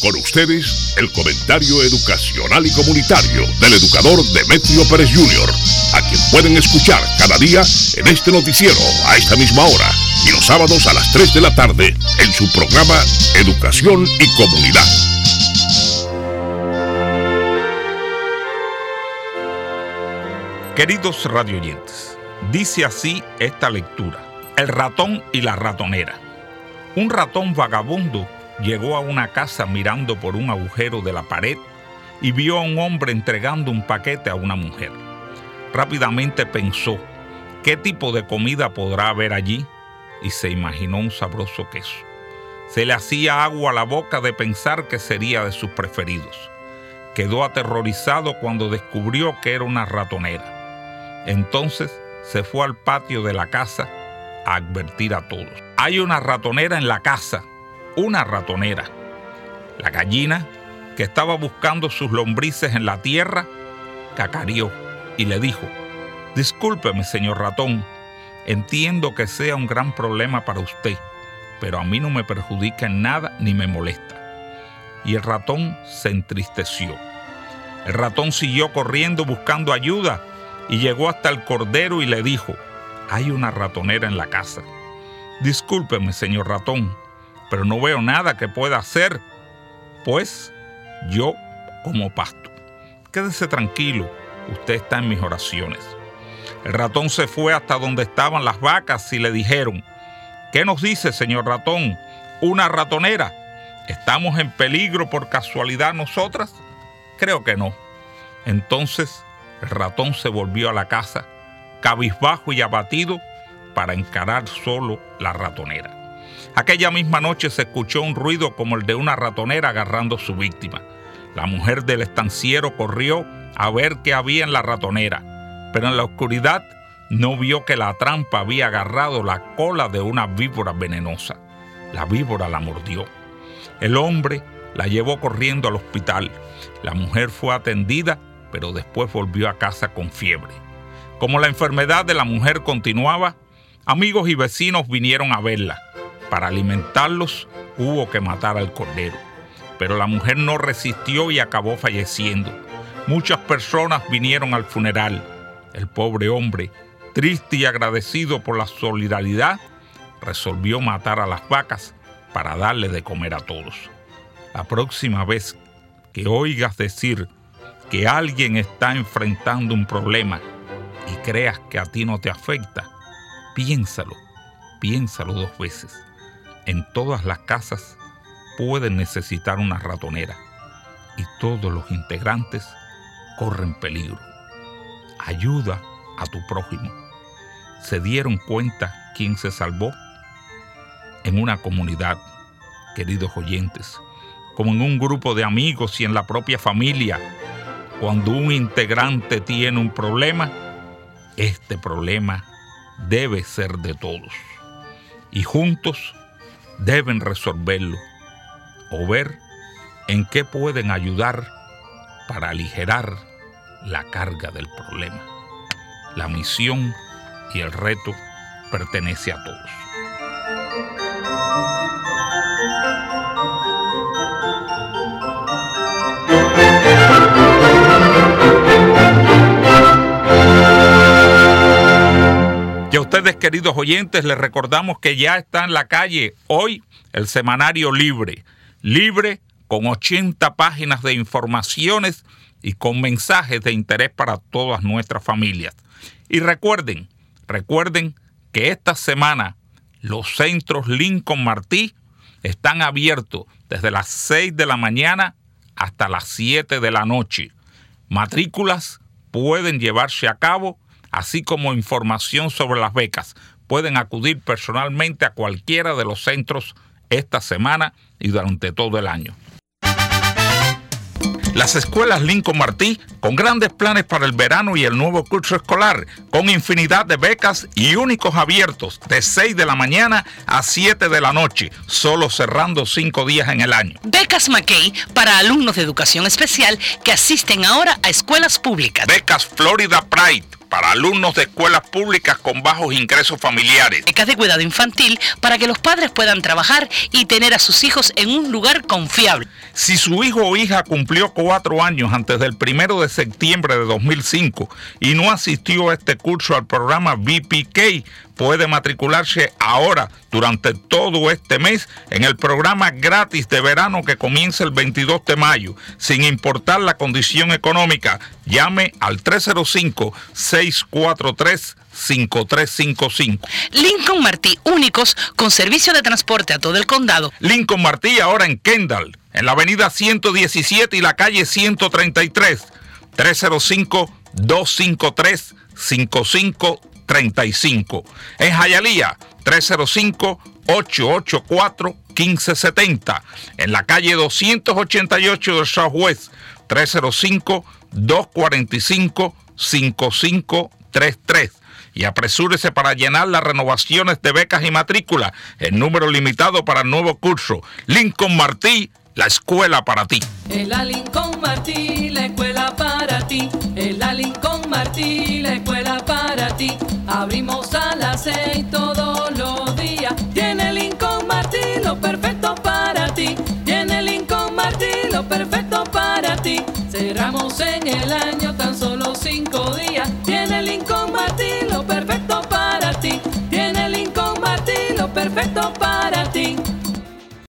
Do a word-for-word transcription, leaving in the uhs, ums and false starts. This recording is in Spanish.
Con ustedes, el comentario educacional y comunitario del educador Demetrio Pérez junior, a quien pueden escuchar cada día en este noticiero a esta misma hora y los sábados a las tres de la tarde en su programa Educación y Comunidad. Queridos radioyentes, dice así esta lectura: El ratón y la ratonera. Un ratón vagabundo llegó a una casa mirando por un agujero de la pared y vio a un hombre entregando un paquete a una mujer. Rápidamente pensó, ¿qué tipo de comida podrá haber allí? Y se imaginó un sabroso queso. Se le hacía agua a la boca de pensar que sería de sus preferidos. Quedó aterrorizado cuando descubrió que era una ratonera. Entonces se fue al patio de la casa a advertir a todos. Hay una ratonera en la casa, una ratonera. La gallina, que estaba buscando sus lombrices en la tierra, cacareó y le dijo: discúlpeme, señor ratón, entiendo que sea un gran problema para usted, pero a mí no me perjudica en nada ni me molesta. Y el ratón se entristeció. El ratón siguió corriendo buscando ayuda y llegó hasta el cordero y le dijo: hay una ratonera en la casa. Discúlpeme, señor ratón, pero no veo nada que pueda hacer, pues yo como pasto. Quédese tranquilo, usted está en mis oraciones. El ratón se fue hasta donde estaban las vacas y le dijeron: ¿qué nos dice, señor ratón? ¿Una ratonera? ¿Estamos en peligro por casualidad nosotras? Creo que no. Entonces el ratón se volvió a la casa, cabizbajo y abatido, para encarar solo la ratonera. Aquella misma noche se escuchó un ruido como el de una ratonera agarrando a su víctima. La mujer del estanciero corrió a ver qué había en la ratonera, pero en la oscuridad no vio que la trampa había agarrado la cola de una víbora venenosa. La víbora la mordió. El hombre la llevó corriendo al hospital. La mujer fue atendida, pero después volvió a casa con fiebre. Como la enfermedad de la mujer continuaba, amigos y vecinos vinieron a verla. Para alimentarlos hubo que matar al cordero, pero la mujer no resistió y acabó falleciendo. Muchas personas vinieron al funeral. El pobre hombre, triste y agradecido por la solidaridad, resolvió matar a las vacas para darle de comer a todos. La próxima vez que oigas decir que alguien está enfrentando un problema y creas que a ti no te afecta, piénsalo, piénsalo dos veces. En todas las casas pueden necesitar una ratonera y todos los integrantes corren peligro. Ayuda a tu prójimo. ¿Se dieron cuenta quién se salvó? En una comunidad, queridos oyentes, como en un grupo de amigos y en la propia familia, cuando un integrante tiene un problema, este problema debe ser de todos. Y juntos deben resolverlo o ver en qué pueden ayudar para aligerar la carga del problema. La misión y el reto pertenece a todos. Y a ustedes, queridos oyentes, les recordamos que ya está en la calle hoy el semanario Libre. Libre con ochenta páginas de informaciones y con mensajes de interés para todas nuestras familias. Y recuerden, recuerden que esta semana los centros Lincoln Martí están abiertos desde las seis de la mañana hasta las siete de la noche. Matrículas pueden llevarse a cabo, así como información sobre las becas. Pueden acudir personalmente a cualquiera de los centros esta semana y durante todo el año. Las escuelas Lincoln Martí, con grandes planes para el verano y el nuevo curso escolar, con infinidad de becas y únicos abiertos de seis de la mañana a siete de la noche, solo cerrando cinco días en el año. Becas McKay para alumnos de educación especial que asisten ahora a escuelas públicas. Becas Florida Pride para alumnos de escuelas públicas con bajos ingresos familiares. Becas de cuidado infantil para que los padres puedan trabajar y tener a sus hijos en un lugar confiable. Si su hijo o hija cumplió cuatro años antes del primero de septiembre de dos mil cinco y no asistió a este curso al programa V P K, puede matricularse ahora durante todo este mes en el programa gratis de verano que comienza el veintidós de mayo, sin importar la condición económica. Llame al tres cero cinco, seis cuatro tres, cinco tres cinco cinco. Lincoln Martí, únicos con servicio de transporte a todo el condado. Lincoln Martí ahora en Kendall, en la avenida ciento diecisiete y la calle ciento treinta y tres. tres cero cinco, dos cinco tres, cinco cinco treinta y cinco. En Hialeah, tres cero cinco, ocho ocho cuatro, uno cinco siete cero. En la calle doscientos ochenta y ocho del Southwest, tres cero cinco, dos cuatro cinco, cinco cinco tres tres. Y apresúrese para llenar las renovaciones de becas y matrícula en número limitado para el nuevo curso. Lincoln Martí, la escuela para ti. En la Lincoln Martí, la escuela para ti. En la Lincoln Martí, la escuela para ti. Abrimos a las seis todos los días. Tiene Lincoln Martí lo perfecto para ti. Tiene Lincoln Martí lo perfecto para ti. Cerramos en el año